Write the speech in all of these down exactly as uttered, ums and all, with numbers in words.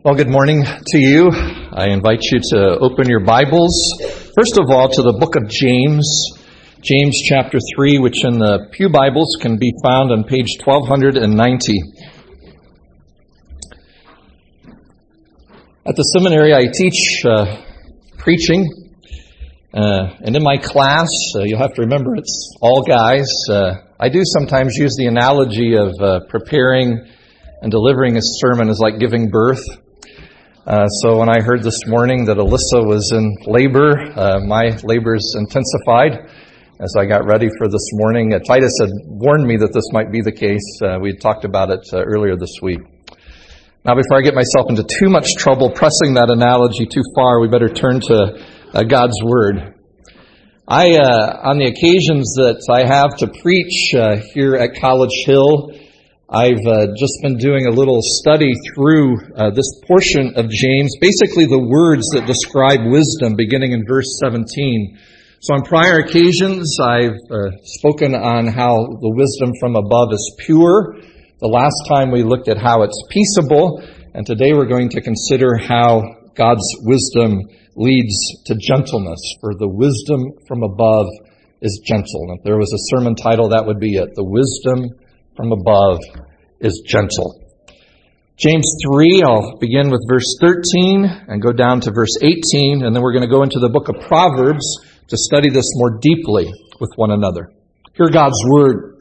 Well, good morning to you. I invite you to open your Bibles, first of all, to the book of James, James chapter three, which in the Pew Bibles can be found on page twelve ninety. At the seminary, I teach uh, preaching, uh, and in my class, uh, you'll have to remember it's all guys. Uh, I do sometimes use the analogy of uh, preparing and delivering a sermon is like giving birth. Uh, so when I heard this morning that Alyssa was in labor, uh, my labors intensified as I got ready for this morning. Uh, Titus had warned me that this might be the case. Uh, we had talked about it uh, earlier this week. Now, before I get myself into too much trouble pressing that analogy too far, we better turn to uh, God's Word. I, uh, on the occasions that I have to preach uh, here at College Hill, I've uh, just been doing a little study through uh, this portion of James, basically the words that describe wisdom beginning in verse seventeen. So on prior occasions, I've uh, spoken on how the wisdom from above is pure. The last time we looked at how it's peaceable, and today we're going to consider how God's wisdom leads to gentleness, for the wisdom from above is gentle. And if there was a sermon title, that would be it, The Wisdom from Above is Gentle. James three, I'll begin with verse thirteen and go down to verse eighteen, and then we're going to go into the book of Proverbs to study this more deeply with one another. Hear God's word.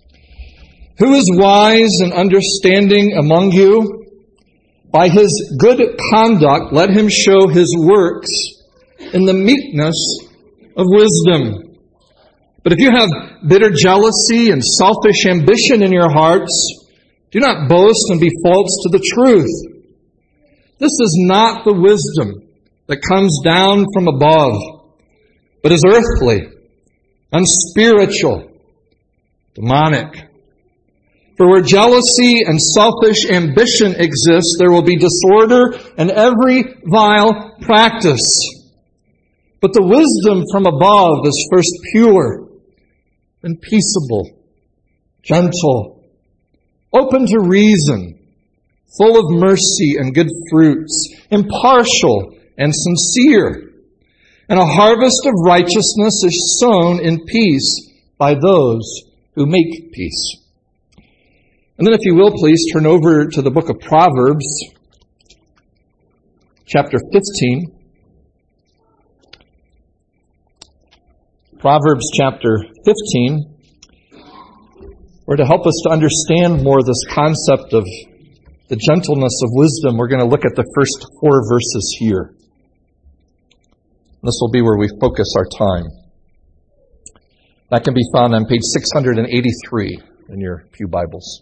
Who is wise and understanding among you? By his good conduct, let him show his works in the meekness of wisdom. But if you have bitter jealousy and selfish ambition in your hearts, do not boast and be false to the truth. This is not the wisdom that comes down from above, but is earthly, unspiritual, demonic. For where jealousy and selfish ambition exist, there will be disorder and every vile practice. But the wisdom from above is first pure, and peaceable, gentle, open to reason, full of mercy and good fruits, impartial and sincere. And a harvest of righteousness is sown in peace by those who make peace. And then if you will, please turn over to the book of Proverbs, chapter fifteen. Proverbs chapter fifteen, where to help us to understand more this concept of the gentleness of wisdom, we're going to look at the first four verses here. This will be where we focus our time. That can be found on page six eighty-three in your Pew Bibles.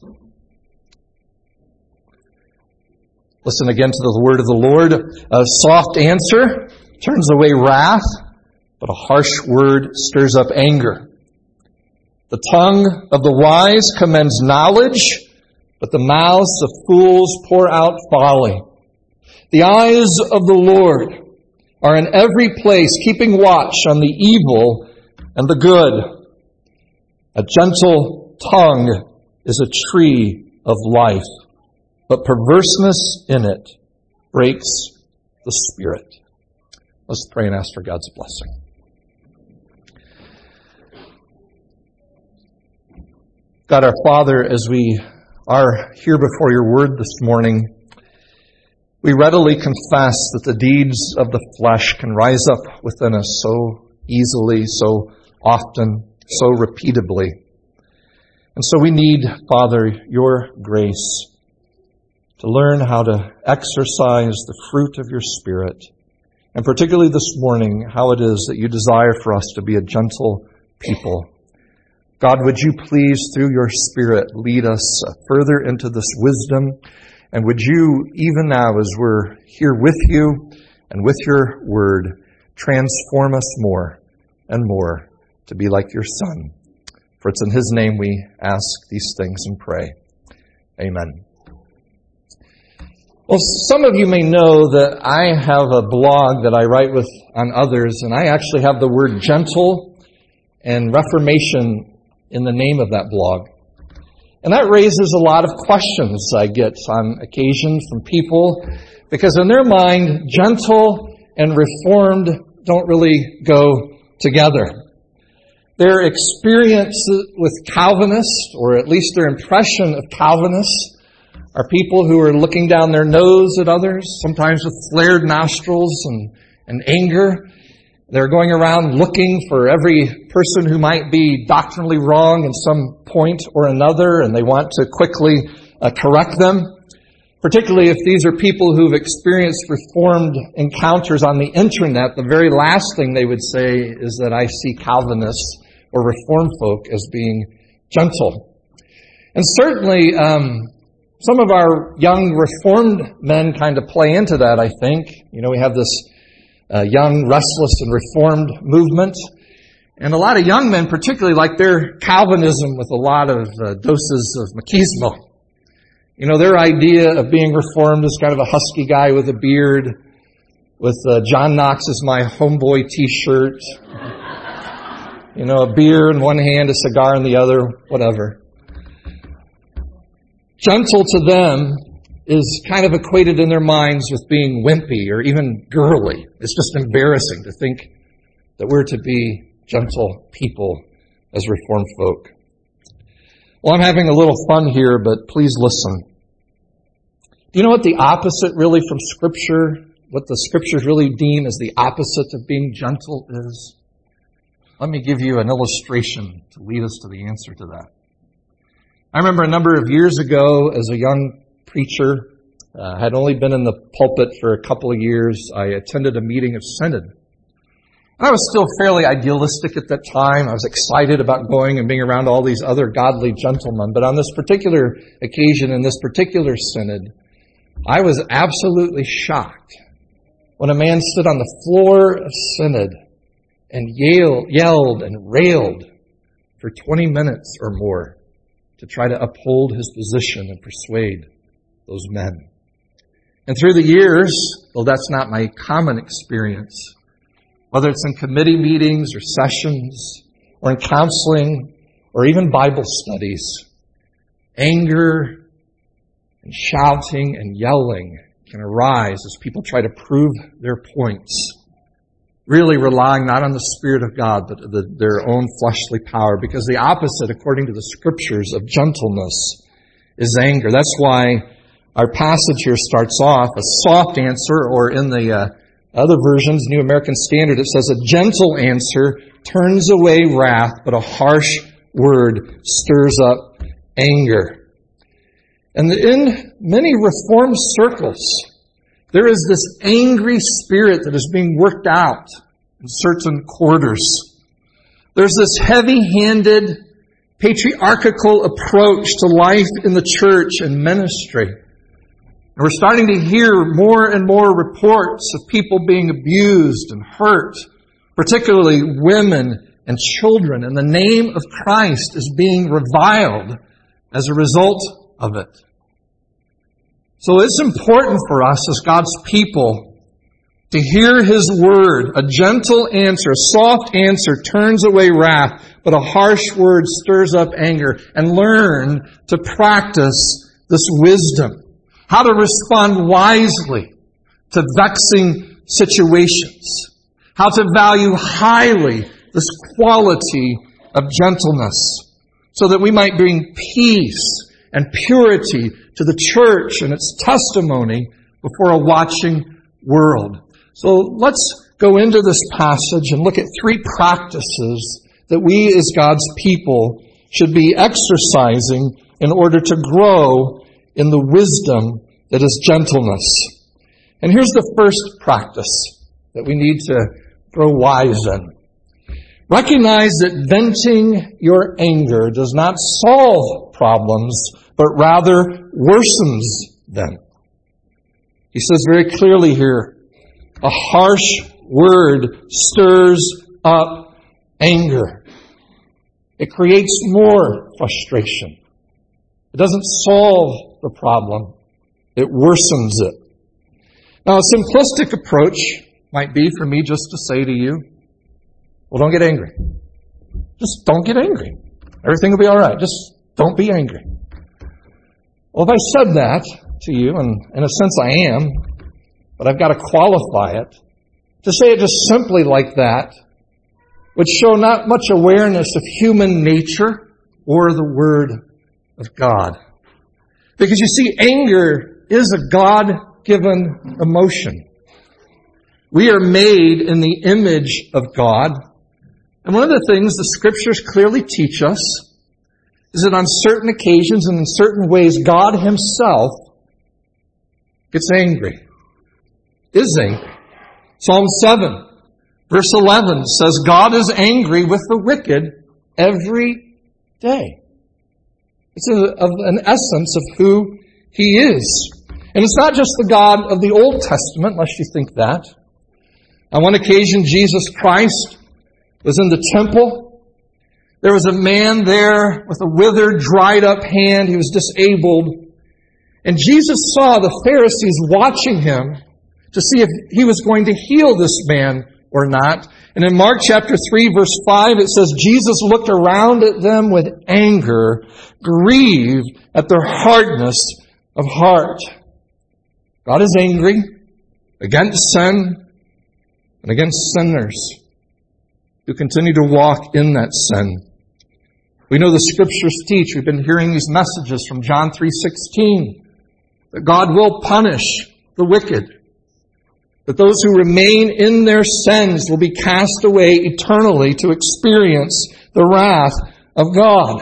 Listen again to the word of the Lord. A soft answer turns away wrath, but a harsh word stirs up anger. The tongue of the wise commends knowledge, but the mouths of fools pour out folly. The eyes of the Lord are in every place, keeping watch on the evil and the good. A gentle tongue is a tree of life, but perverseness in it breaks the spirit. Let's pray and ask for God's blessing. God our Father, as we are here before your word this morning, we readily confess that the deeds of the flesh can rise up within us so easily, so often, so repeatedly. And so we need, Father, your grace to learn how to exercise the fruit of your Spirit, and particularly this morning, how it is that you desire for us to be a gentle people. God, would you please, through your Spirit, lead us further into this wisdom, and would you, even now as we're here with you and with your word, transform us more and more to be like your Son. For it's in his name we ask these things and pray. Amen. Well, some of you may know that I have a blog that I write with on others, and I actually have the word gentle and reformation in the name of that blog. And that raises a lot of questions I get on occasion from people, because in their mind, gentle and reformed don't really go together. Their experience with Calvinists, or at least their impression of Calvinists, are people who are looking down their nose at others, sometimes with flared nostrils and, and anger. They're going around looking for every person who might be doctrinally wrong in some point or another, and they want to quickly uh, correct them. Particularly if these are people who've experienced Reformed encounters on the internet, the very last thing they would say is that I see Calvinists or Reformed folk as being gentle. And certainly, um, some of our young Reformed men kind of play into that, I think. You know, we have this uh, young, restless, and Reformed movement. And a lot of young men particularly like their Calvinism with a lot of uh, doses of machismo. You know, their idea of being Reformed is kind of a husky guy with a beard, with uh, John Knox is my homeboy t-shirt, you know, a beer in one hand, a cigar in the other, whatever. Gentle to them is kind of equated in their minds with being wimpy or even girly. It's just embarrassing to think that we're to be gentle people as Reformed folk. Well, I'm having a little fun here, but please listen. Do you know what the opposite really from Scripture, what the Scriptures really deem as the opposite of being gentle is? Let me give you an illustration to lead us to the answer to that. I remember a number of years ago as a young preacher, uh, had only been in the pulpit for a couple of years, I attended a meeting of Synod. I was still fairly idealistic at that time. I was excited about going and being around all these other godly gentlemen. But on this particular occasion, in this particular synod, I was absolutely shocked when a man stood on the floor of synod and yelled, yelled and railed for twenty minutes or more to try to uphold his position and persuade those men. And through the years, though that's not my common experience, whether it's in committee meetings or sessions or in counseling or even Bible studies, anger and shouting and yelling can arise as people try to prove their points, really relying not on the Spirit of God, but the, their own fleshly power, because the opposite, according to the Scriptures, of gentleness is anger. That's why our passage here starts off a soft answer, or in the uh, other versions, New American Standard, it says, a gentle answer turns away wrath, but a harsh word stirs up anger. And in many Reformed circles, there is this angry spirit that is being worked out in certain quarters. There's this heavy-handed, patriarchal approach to life in the church and ministry. And we're starting to hear more and more reports of people being abused and hurt, particularly women and children, and the name of Christ is being reviled as a result of it. So it's important for us as God's people to hear His word. A gentle answer, a soft answer turns away wrath, but a harsh word stirs up anger, and learn to practice this wisdom. How to respond wisely to vexing situations. How to value highly this quality of gentleness so that we might bring peace and purity to the church and its testimony before a watching world. So let's go into this passage and look at three practices that we as God's people should be exercising in order to grow in the wisdom that is gentleness. And here's the first practice that we need to grow wise in. Recognize that venting your anger does not solve problems, but rather worsens them. He says very clearly here, a harsh word stirs up anger. It creates more frustration. It doesn't solve the problem. It worsens it. Now, a simplistic approach might be for me just to say to you, well, don't get angry. Just don't get angry. Everything will be all right. Just don't be angry. Well, if I said that to you, and in a sense I am, but I've got to qualify it, to say it just simply like that would show not much awareness of human nature or the Word of God. Because you see, anger is a God-given emotion. We are made in the image of God. And one of the things the Scriptures clearly teach us is that on certain occasions and in certain ways, God Himself gets angry, is angry. Psalm seven, verse eleven says, God is angry with the wicked every day. It's a, of an essence of who He is. And it's not just the God of the Old Testament, unless you think that. On one occasion, Jesus Christ was in the temple. There was a man there with a withered, dried up hand. He was disabled. And Jesus saw the Pharisees watching Him to see if He was going to heal this man or not. And in Mark chapter three, verse five, it says, Jesus looked around at them with anger, grieved at their hardness of heart. God is angry against sin and against sinners who continue to walk in that sin. We know the Scriptures teach, we've been hearing these messages from John three sixteen, that God will punish the wicked, that those who remain in their sins will be cast away eternally to experience the wrath of God.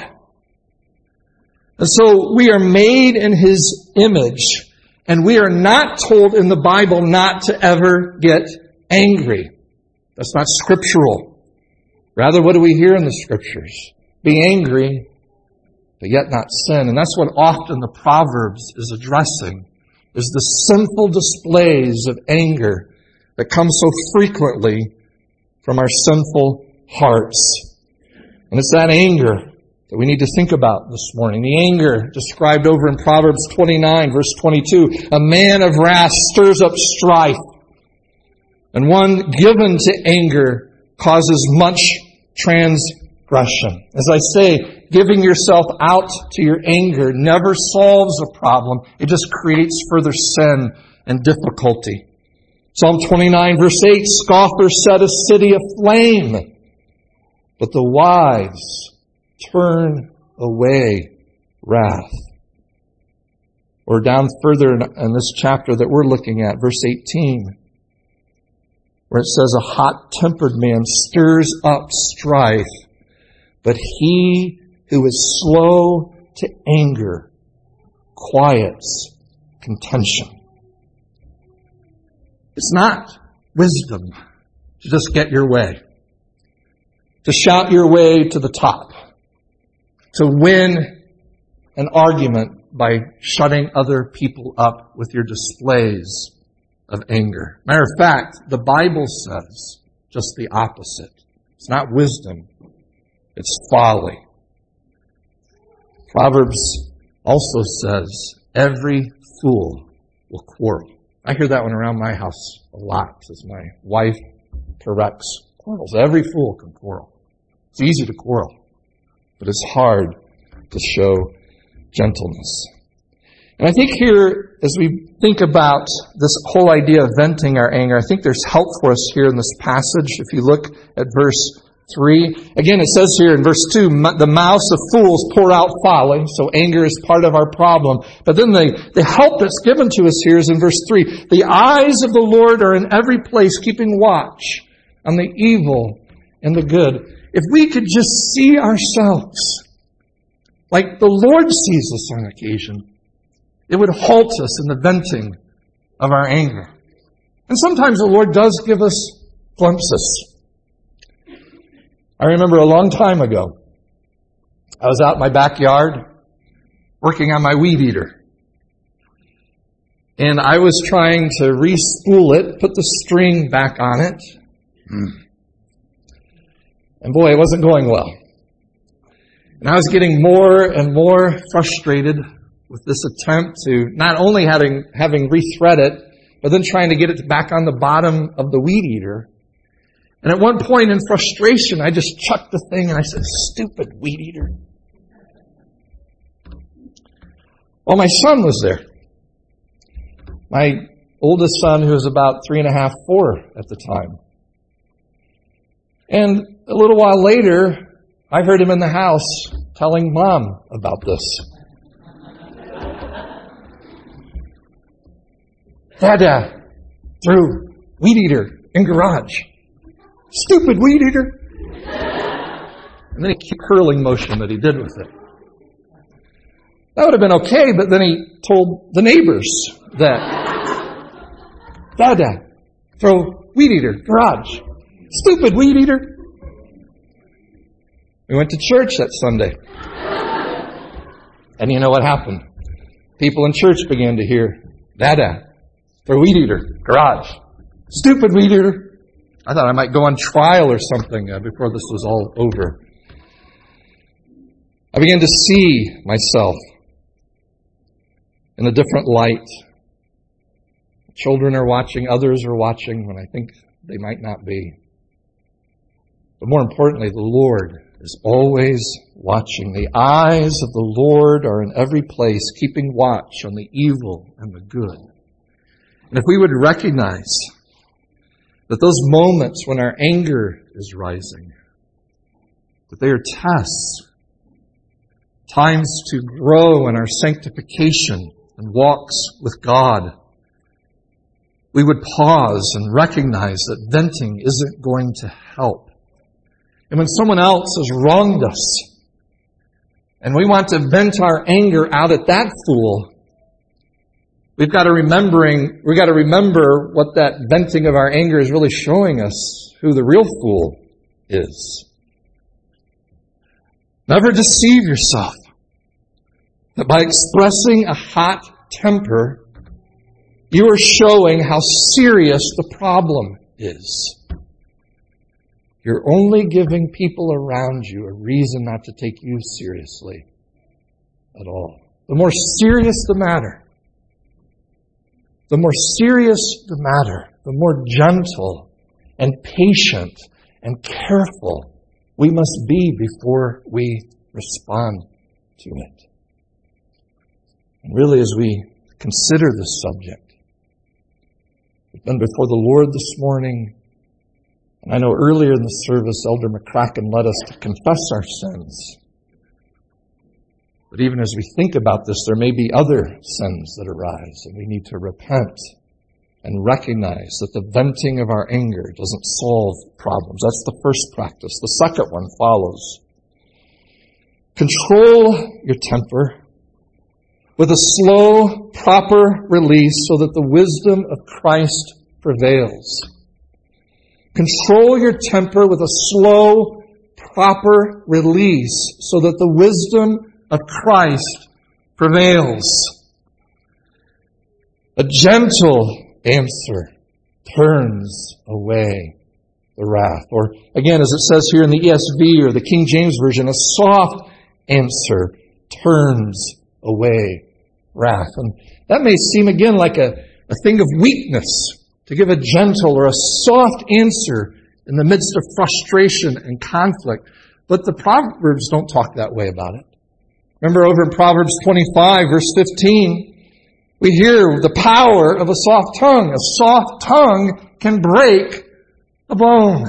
And so we are made in His image, and we are not told in the Bible not to ever get angry. That's not scriptural. Rather, what do we hear in the Scriptures? Be angry, but yet not sin. And that's what often the Proverbs is addressing, is the sinful displays of anger that come so frequently from our sinful hearts. And it's that anger that we need to think about this morning. The anger described over in Proverbs twenty-nine, verse twenty-two. A man of wrath stirs up strife, and one given to anger causes much transgression. As I say, giving yourself out to your anger never solves a problem. It just creates further sin and difficulty. Psalm twenty-nine, verse eight, scoffers set a city aflame, but the wise turn away wrath. Or down further in this chapter that we're looking at, verse eighteen, where it says, a hot-tempered man stirs up strife, but he who is slow to anger quiets contention. It's not wisdom to just get your way, to shout your way to the top, to win an argument by shutting other people up with your displays of anger. Matter of fact, the Bible says just the opposite. It's not wisdom, it's folly. Proverbs also says, every fool will quarrel. I hear that one around my house a lot as my wife corrects quarrels. Every fool can quarrel. It's easy to quarrel, but it's hard to show gentleness. And I think here, as we think about this whole idea of venting our anger, I think there's help for us here in this passage. If you look at verse three, again it says here in verse two, the mouths of fools pour out folly, so anger is part of our problem. But then the, the help that's given to us here is in verse three, the eyes of the Lord are in every place, keeping watch on the evil and the good. If we could just see ourselves like the Lord sees us on occasion, it would halt us in the venting of our anger. And sometimes the Lord does give us glimpses. I remember a long time ago, I was out in my backyard working on my weed eater. And I was trying to re-spool it, put the string back on it. And boy, it wasn't going well. And I was getting more and more frustrated with this attempt to not only having, having rethread it, but then trying to get it back on the bottom of the weed eater. And at one point in frustration, I just chucked the thing and I said, stupid weed eater. Well, my son was there. My oldest son, who was about three and a half, four at the time. And a little while later, I heard him in the house telling Mom about this. Dada threw weed eater in garage. Stupid weed eater. And then he kept curling motion that he did with it. That would have been okay, but then he told the neighbors that Dada throw weed eater garage. Stupid weed eater. We went to church that Sunday. And you know what happened? People in church began to hear Dada throw weed eater garage. Stupid weed eater. I thought I might go on trial or something uh, before this was all over. I began to see myself in a different light. Children are watching, others are watching when I think they might not be. But more importantly, the Lord is always watching. The eyes of the Lord are in every place, keeping watch on the evil and the good. And if we would recognize that those moments when our anger is rising, that they are tests, times to grow in our sanctification and walks with God, we would pause and recognize that venting isn't going to help. And when someone else has wronged us, and we want to vent our anger out at that fool, we've got to remembering, we've got to remember what that venting of our anger is really showing us, who the real fool is. Never deceive yourself that by expressing a hot temper, you are showing how serious the problem is. You're only giving people around you a reason not to take you seriously at all. The more serious the matter, the more serious the matter, the more gentle and patient and careful we must be before we respond to it. And really, as we consider this subject, we've been before the Lord this morning. And I know earlier in the service, Elder McCracken led us to confess our sins. But even as we think about this, there may be other sins that arise, and we need to repent and recognize that the venting of our anger doesn't solve problems. That's the first practice. The second one follows. Control your temper with a slow, proper release so that the wisdom of Christ prevails. Control your temper with a slow, proper release so that the wisdom of Christ prevails. A gentle answer turns away the wrath. Or again, as it says here in the E S V or the King James Version, a soft answer turns away wrath. And that may seem again like a, a thing of weakness, to give a gentle or a soft answer in the midst of frustration and conflict. But the Proverbs don't talk that way about it. Remember over in Proverbs twenty-five, verse fifteen, we hear the power of a soft tongue. A soft tongue can break a bone.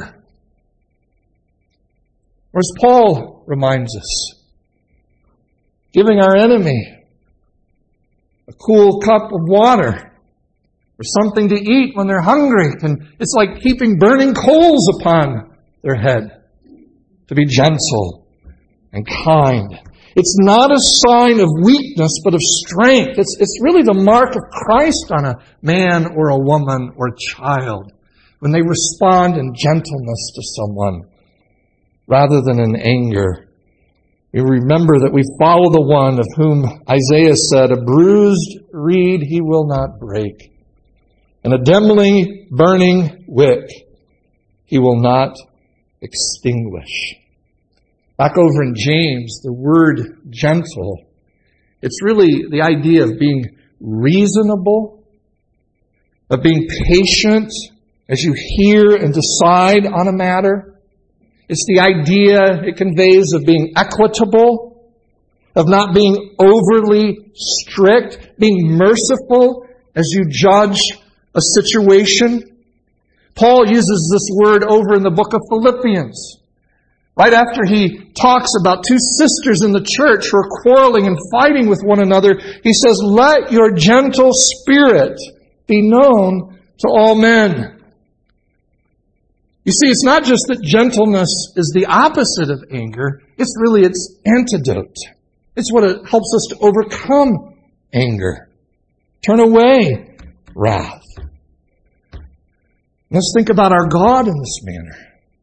Or as Paul reminds us, giving our enemy a cool cup of water or something to eat when they're hungry, can, it's like heaping burning coals upon their head. To be gentle and kind. It's not a sign of weakness, but of strength. It's, it's really the mark of Christ on a man or a woman or a child when they respond in gentleness to someone rather than in anger. We remember that we follow the one of whom Isaiah said, a bruised reed he will not break, and a dimly burning wick he will not extinguish. Back over in James, the word gentle, it's really the idea of being reasonable, of being patient as you hear and decide on a matter. It's the idea it conveys of being equitable, of not being overly strict, being merciful as you judge a situation. Paul uses this word over in the book of Philippians. Right after he talks about two sisters in the church who are quarreling and fighting with one another, he says, "Let your gentle spirit be known to all men." You see, it's not just that gentleness is the opposite of anger. It's really its antidote. It's what it helps us to overcome anger. Turn away wrath. Let's think about our God in this manner.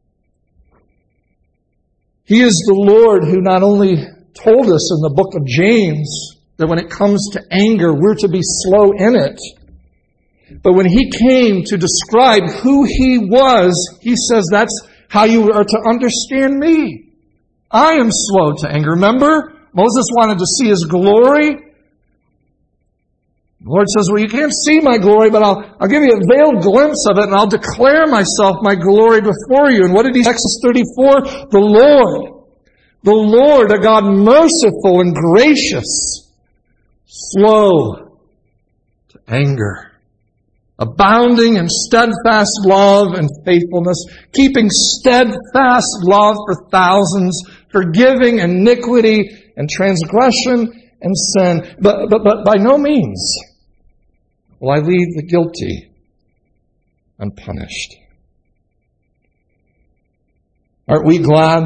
He is the Lord who not only told us in the book of James that when it comes to anger, we're to be slow in it. But when He came to describe who He was, He says that's how you are to understand me. I am slow to anger. Remember, Moses wanted to see His glory. The Lord says, well, you can't see my glory, but I'll, I'll give you a veiled glimpse of it, and I'll declare myself, my glory before you. And what did He say? Exodus thirty-four, the Lord, the Lord, a God merciful and gracious, slow to anger, abounding in steadfast love and faithfulness, keeping steadfast love for thousands, forgiving iniquity and transgression and sin, but, but, but by no means will I leave the guilty unpunished. Aren't we glad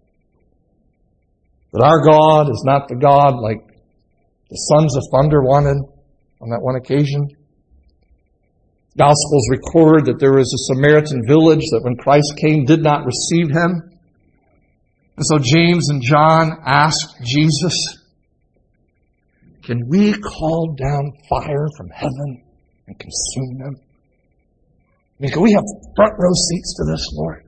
that our God is not the God like the sons of thunder wanted on that one occasion? Gospels record that there was a Samaritan village that when Christ came did not receive Him. And so James and John asked Jesus, can we call down fire from heaven and consume them? I mean, can we have front row seats to this, Lord?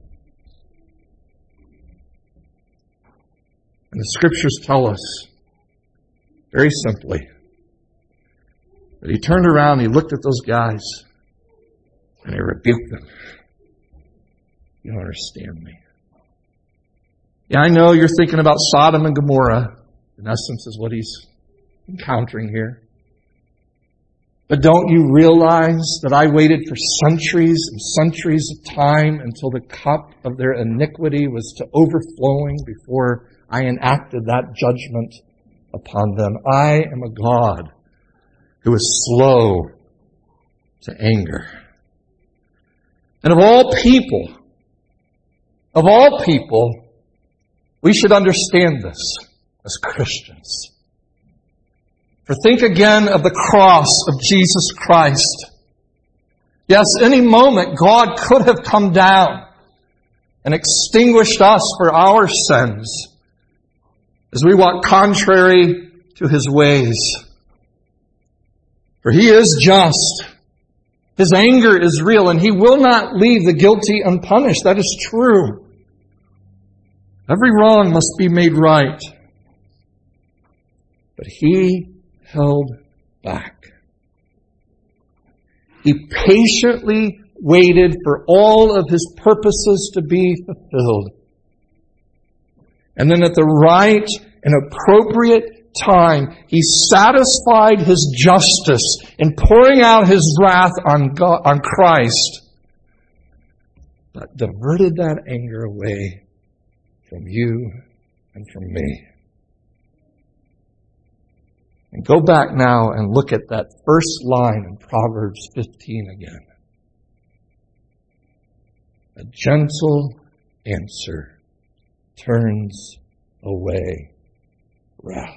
And the Scriptures tell us, very simply, that He turned around and He looked at those guys and He rebuked them. You don't understand me. Yeah, I know you're thinking about Sodom and Gomorrah. In essence, is what He's encountering here. But don't you realize that I waited for centuries and centuries of time until the cup of their iniquity was to overflowing before I enacted that judgment upon them? I am a God who is slow to anger. And of all people, of all people, we should understand this as Christians. For think again of the cross of Jesus Christ. Yes, any moment God could have come down and extinguished us for our sins as we walk contrary to His ways. For He is just. His anger is real, and He will not leave the guilty unpunished. That is true. Every wrong must be made right. But He held back. He patiently waited for all of His purposes to be fulfilled. And then at the right and appropriate time, He satisfied His justice in pouring out His wrath on God, on Christ, but diverted that anger away from you and from me. And go back now and look at that first line in Proverbs fifteen again. A gentle answer turns away wrath.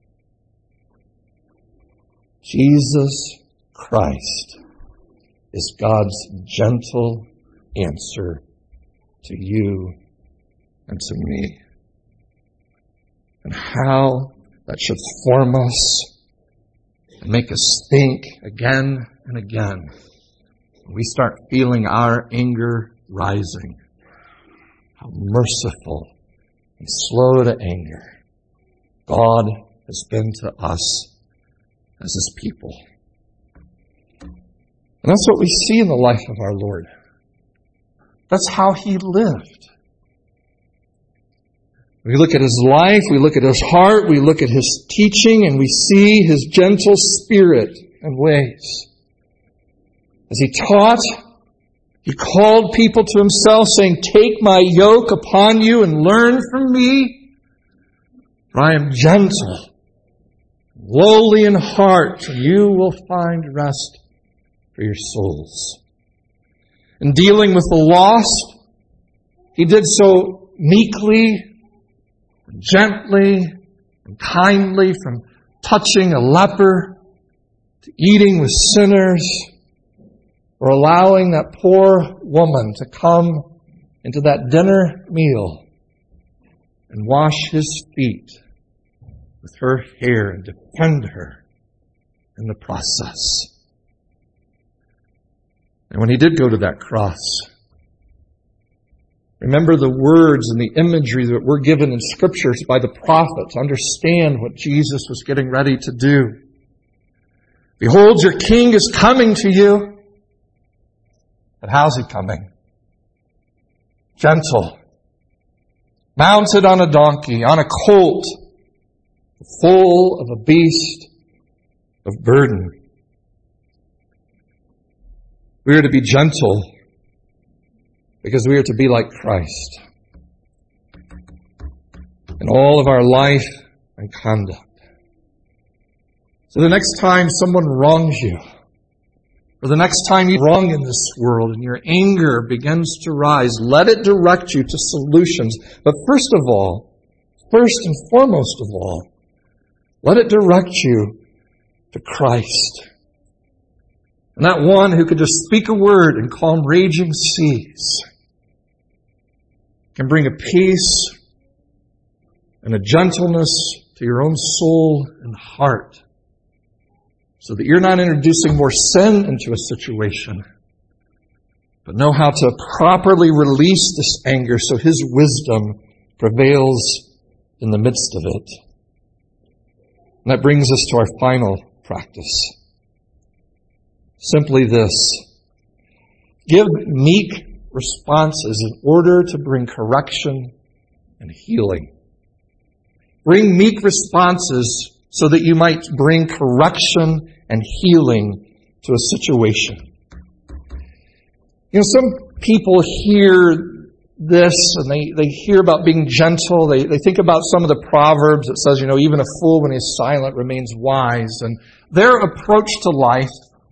Jesus Christ is God's gentle answer to you and to me. And how that should form us and make us think again and again. We start feeling our anger rising. How merciful and slow to anger God has been to us as His people. And that's what we see in the life of our Lord. That's how He lived. We look at his life, we look at his heart, we look at his teaching, and we see his gentle spirit and ways. As he taught, he called people to himself, saying, "Take my yoke upon you and learn from me, for I am gentle, lowly in heart, and you will find rest for your souls." In dealing with the lost, he did so meekly, gently, and kindly, from touching a leper to eating with sinners, or allowing that poor woman to come into that dinner meal and wash his feet with her hair and defend her in the process. And when he did go to that cross, remember the words and the imagery that were given in Scriptures by the prophet to understand what Jesus was getting ready to do. "Behold, your king is coming to you." But how's he coming? Gentle, mounted on a donkey, on a colt, full of a beast of burden. We are to be gentle because we are to be like Christ in all of our life and conduct. So the next time someone wrongs you, or the next time you're wrong in this world and your anger begins to rise, let it direct you to solutions. But first of all, first and foremost of all, let it direct you to Christ. And that one who could just speak a word and calm raging seas can bring a peace and a gentleness to your own soul and heart, so that you're not introducing more sin into a situation, but know how to properly release this anger so his wisdom prevails in the midst of it. And that brings us to our final practice. Simply this: give meek responses in order to bring correction and healing. Bring meek responses so that you might bring correction and healing to a situation. You know, some people hear this and they, they hear about being gentle. They, they think about some of the Proverbs that says, you know, even a fool when he's silent remains wise. And their approach to life,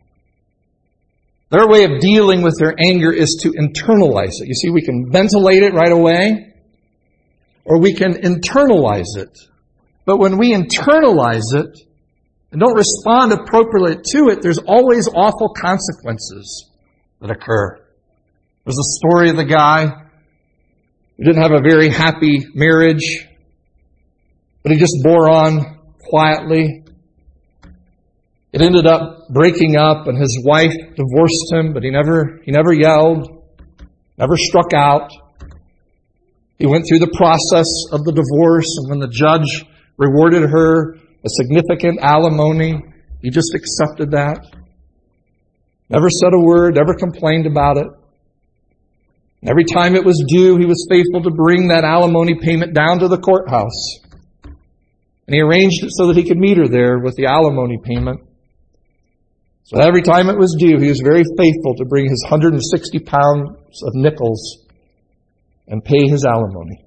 their way of dealing with their anger is to internalize it. You see, we can ventilate it right away, or we can internalize it. But when we internalize it and don't respond appropriately to it, there's always awful consequences that occur. There's the story of the guy who didn't have a very happy marriage, but he just bore on quietly. It ended up breaking up, and his wife divorced him, but he never, he never yelled, never struck out. He went through the process of the divorce, and when the judge rewarded her a significant alimony, he just accepted that. Never said a word, never complained about it. Every time it was due, he was faithful to bring that alimony payment down to the courthouse. And he arranged it so that he could meet her there with the alimony payment. So every time it was due, he was very faithful to bring his one hundred sixty pounds of nickels and pay his alimony.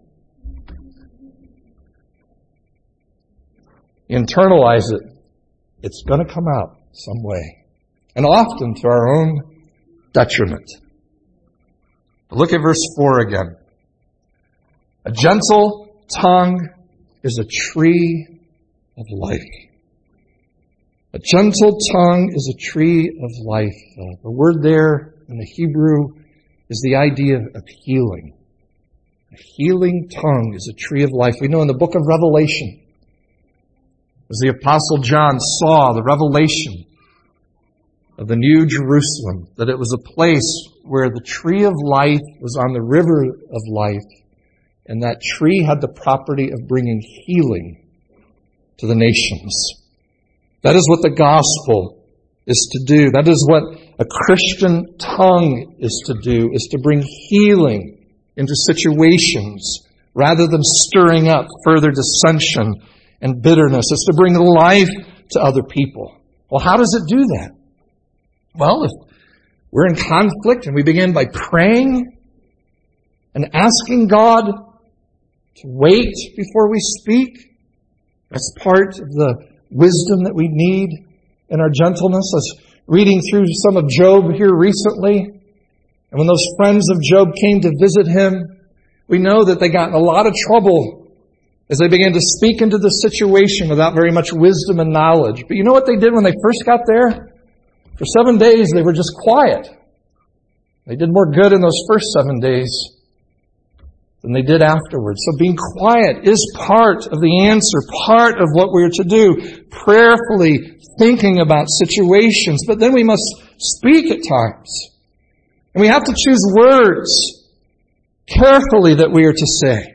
Internalize it. It's going to come out some way. And often to our own detriment. But look at verse four again. A gentle tongue is a tree of life. A gentle tongue is a tree of life. Uh, the word there in the Hebrew is the idea of healing. A healing tongue is a tree of life. We know in the book of Revelation, as the Apostle John saw the revelation of the New Jerusalem, that it was a place where the tree of life was on the river of life, and that tree had the property of bringing healing to the nations. That is what the gospel is to do. That is what a Christian tongue is to do, is to bring healing into situations rather than stirring up further dissension and bitterness. It's to bring life to other people. Well, how does it do that? Well, if we're in conflict and we begin by praying and asking God to wait before we speak, that's part of the wisdom that we need in our gentleness. I was reading through some of Job here recently, and when those friends of Job came to visit him, we know that they got in a lot of trouble as they began to speak into the situation without very much wisdom and knowledge. But you know what they did when they first got there? For seven days, they were just quiet. They did more good in those first seven days than they did afterwards. So being quiet is part of the answer, part of what we're to do. Prayerfully thinking about situations. But then we must speak at times. And we have to choose words carefully that we are to say.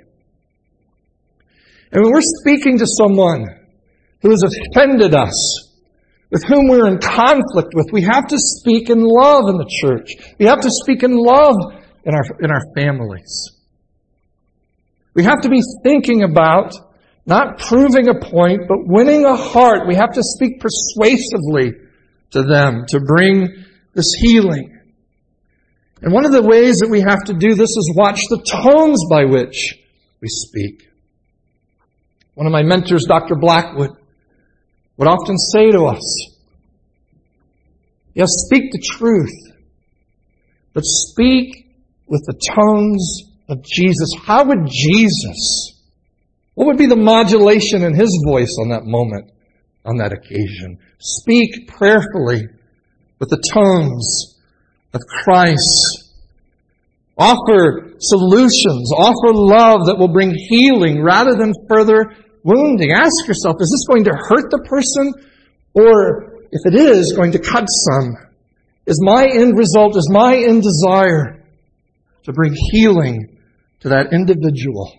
And when we're speaking to someone who has offended us, with whom we're in conflict with, we have to speak in love in the church. We have to speak in love in our, in our families. We have to be thinking about not proving a point, but winning a heart. We have to speak persuasively to them to bring this healing. And one of the ways that we have to do this is watch the tones by which we speak. One of my mentors, Doctor Blackwood, would often say to us, yes, speak the truth, but speak with the tones of Jesus. How would Jesus, what would be the modulation in His voice on that moment, on that occasion? Speak prayerfully with the tones of Christ. Offer solutions, offer love that will bring healing rather than further wounding. Ask yourself, is this going to hurt the person? Or if it is, going to cut some? Is my end result, is my end desire to bring healing to that individual?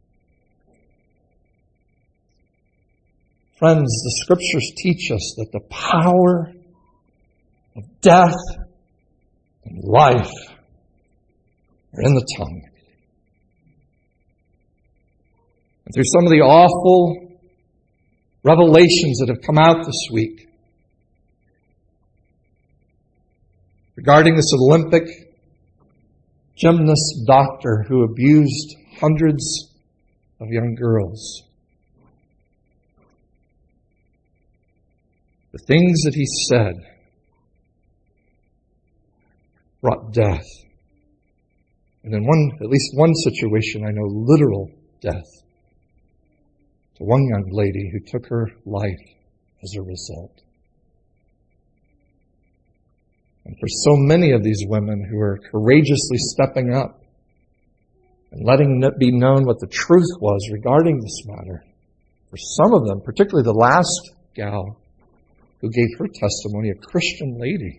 Friends, the Scriptures teach us that the power of death and life are in the tongue. And through some of the awful revelations that have come out this week regarding this Olympic gymnast doctor who abused hundreds of young girls, the things that he said brought death. And in one, at least one situation, I know literal death to one young lady who took her life as a result. And for so many of these women who are courageously stepping up and letting it be known what the truth was regarding this matter, for some of them, particularly the last gal who gave her testimony, a Christian lady,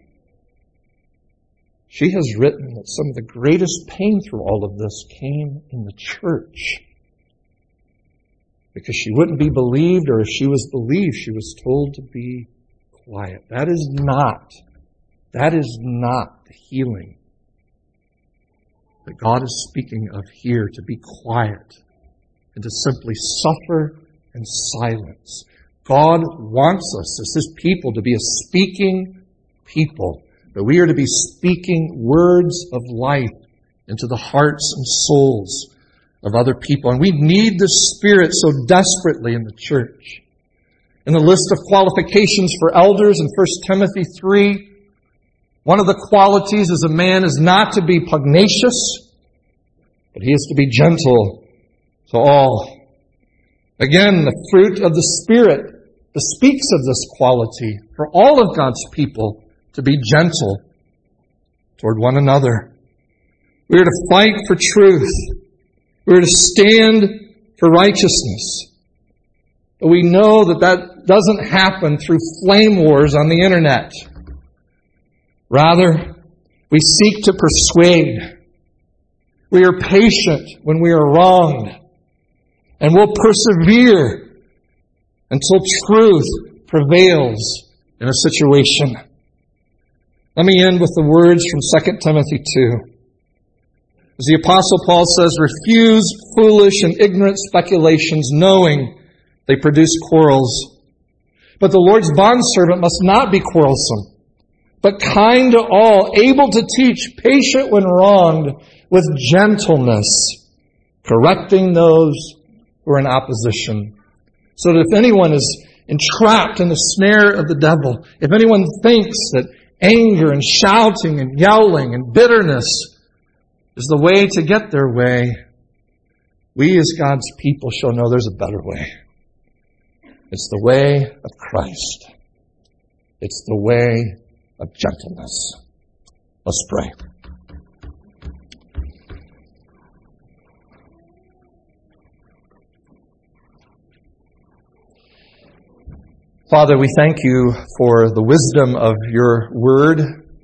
she has written that some of the greatest pain through all of this came in the church. Because she wouldn't be believed, or if she was believed, she was told to be quiet. That is not, that is not the healing that God is speaking of here, to be quiet and to simply suffer in silence. God wants us as His people to be a speaking people, that we are to be speaking words of life into the hearts and souls of other people. And we need the Spirit so desperately in the church. In the list of qualifications for elders in First Timothy three, one of the qualities is a man is not to be pugnacious, but he is to be gentle to all. Again, the fruit of the Spirit speaks of this quality for all of God's people, to be gentle toward one another. We are to fight for truth. We are to stand for righteousness. But we know that that doesn't happen through flame wars on the internet. Rather, we seek to persuade. We are patient when we are wronged. And we'll persevere until truth prevails in a situation. Let me end with the words from Second Timothy two. As the Apostle Paul says, refuse foolish and ignorant speculations, knowing they produce quarrels. But the Lord's bondservant must not be quarrelsome, but kind to all, able to teach, patient when wronged, with gentleness, correcting those who are in opposition. So that if anyone is entrapped in the snare of the devil, if anyone thinks that anger and shouting and yelling and bitterness is the way to get their way, we as God's people shall know there's a better way. It's the way of Christ. It's the way of gentleness. Let's pray. Father, we thank you for the wisdom of your word,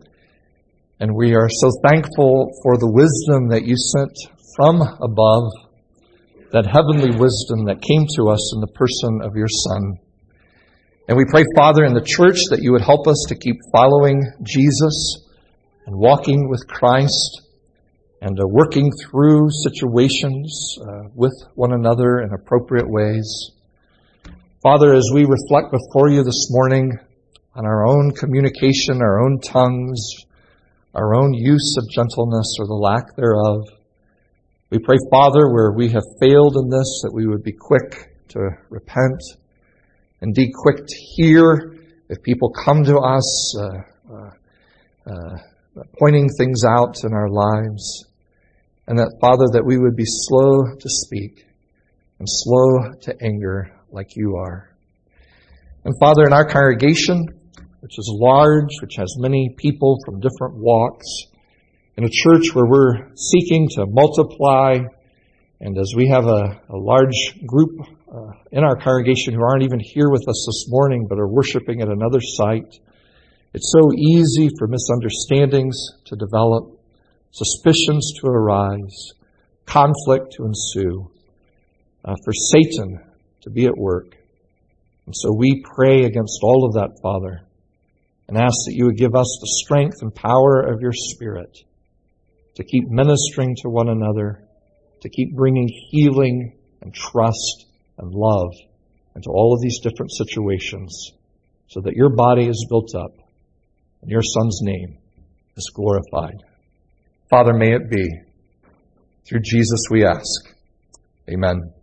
and we are so thankful for the wisdom that you sent from above, that heavenly wisdom that came to us in the person of your Son. And we pray, Father, in the church that you would help us to keep following Jesus and walking with Christ and uh, working through situations uh, with one another in appropriate ways. Father, as we reflect before you this morning on our own communication, our own tongues, our own use of gentleness or the lack thereof, we pray, Father, where we have failed in this, that we would be quick to repent, indeed quick to hear if people come to us uh, uh, uh, pointing things out in our lives, and that, Father, that we would be slow to speak and slow to anger like you are. And Father, in our congregation, which is large, which has many people from different walks, in a church where we're seeking to multiply, and as we have a, a large group uh, in our congregation who aren't even here with us this morning but are worshiping at another site, it's so easy for misunderstandings to develop, suspicions to arise, conflict to ensue, uh, for Satan to be at work. And so we pray against all of that, Father, and ask that you would give us the strength and power of your Spirit to keep ministering to one another, to keep bringing healing and trust and love into all of these different situations, so that your body is built up and your Son's name is glorified. Father, may it be. Through Jesus we ask. Amen.